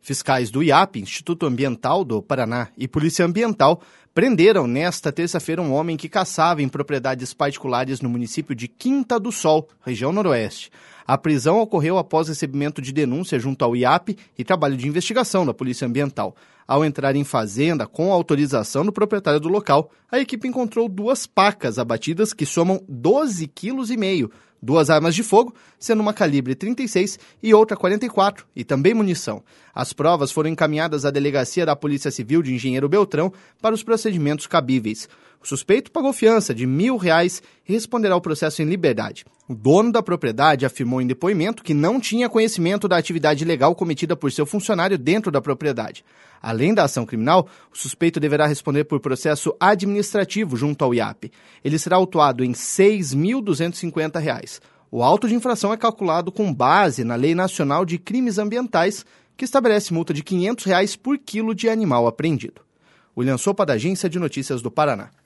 Fiscais do IAP, Instituto Ambiental do Paraná, e Polícia Ambiental prenderam nesta terça-feira um homem que caçava em propriedades particulares no município de Quinta do Sol, região noroeste. A prisão ocorreu após recebimento de denúncia junto ao IAP e trabalho de investigação da Polícia Ambiental. Ao entrar em fazenda com autorização do proprietário do local, a equipe encontrou 2 pacas abatidas que somam 12,5 kg, 2 armas de fogo, sendo uma calibre 36 e outra 44, e também munição. As provas foram encaminhadas à delegacia da Polícia Civil de Engenheiro Beltrão para os procedimentos cabíveis. O suspeito pagou fiança de R$1.000 e responderá ao processo em liberdade. O dono da propriedade afirmou em depoimento que não tinha conhecimento da atividade ilegal cometida por seu funcionário dentro da propriedade. Além da ação criminal, o suspeito deverá responder por processo administrativo junto ao IAP. Ele será autuado em R$6.250. O auto de infração é calculado com base na Lei Nacional de Crimes Ambientais, que estabelece multa de R$500 por quilo de animal apreendido. William Sopa, da Agência de Notícias do Paraná.